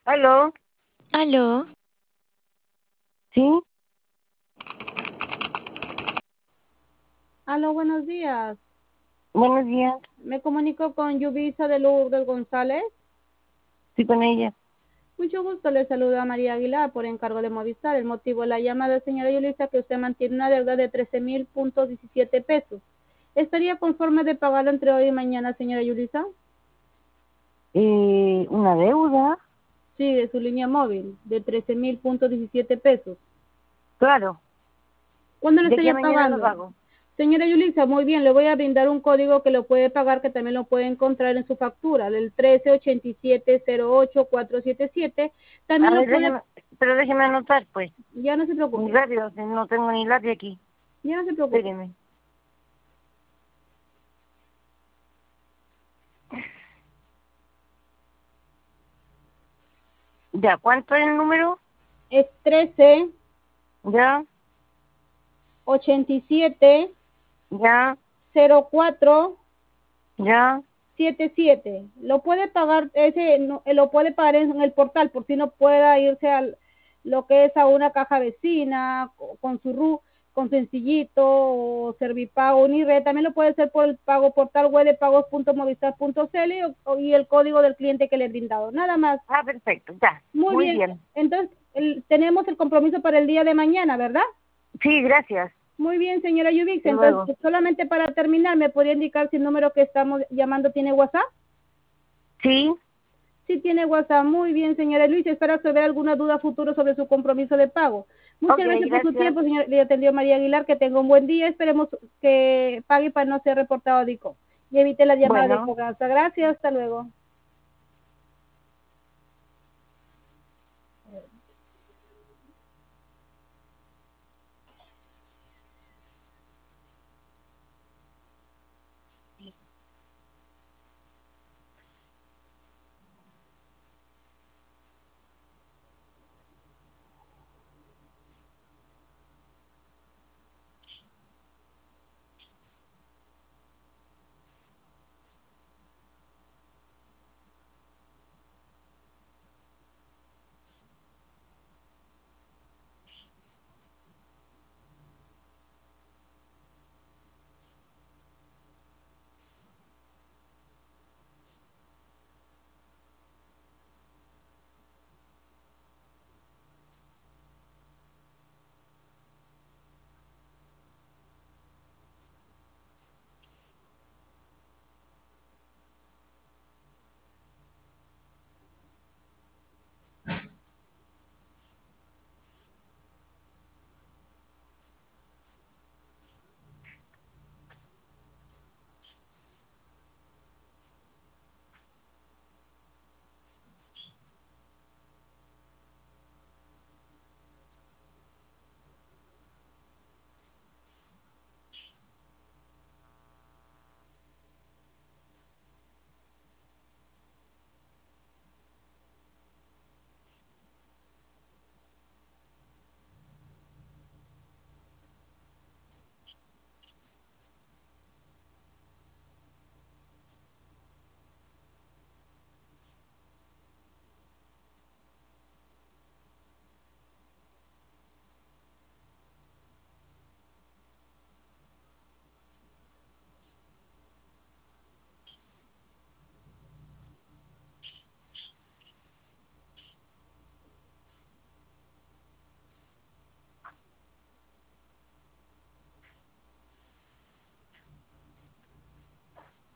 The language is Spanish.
¿Aló? Aló, ¿Sí? Aló, buenos días. Buenos días. Me comunico con Yubisa de Lourdes González. Sí, con ella. Mucho gusto, le saluda María Aguilar por encargo de Movistar. El motivo de la llamada, señora Yulisa, que usted mantiene una deuda de 13,017 pesos. ¿Estaría conforme de pagarlo entre hoy y mañana, señora Yulisa? ¿Una deuda? Sí, de su línea móvil, de 13,017 pesos. Claro. ¿Cuándo le De aquí a estaría mañana lo pagando? pago. Señora Yulisa, muy bien, le voy a brindar un código que lo puede pagar, que también lo puede encontrar en su factura, del 1387084777. A También lo ver, puede, pero déjeme anotar, pues. ya no se Mi preocupe, radio, no tengo ni lápiz aquí. ya no se preocupe. Espéreme. Ya, ¿cuánto es el número? Es 13 Ya, 87 ya, 04 ya. 77. Lo puede pagar, ese lo puede pagar en el portal, por si no pueda irse a lo que es a una caja vecina con su con sencillito o Servipago ni red. También lo puede hacer por el pago portal web de pagos.movistar.cl y el código del cliente que le he brindado. Nada más. Ah, perfecto, ya. Muy Muy bien. bien. Entonces, tenemos el compromiso para el día de mañana, ¿verdad? Sí, gracias. Muy bien, señora Yubix. Hasta Entonces, luego. solamente para terminar, ¿me podría indicar si el número que estamos llamando tiene WhatsApp? Sí, Sí tiene WhatsApp. Muy bien, señora Luis. Espero resolver alguna duda futuro sobre su compromiso de pago. ok, Muchas gracias por su gracias. tiempo, señor. Le atendió María Aguilar. Que tenga un buen día. Esperemos que pague para no ser reportado DICO y evite las llamadas de Bueno. cobranza. Gracias. Hasta luego.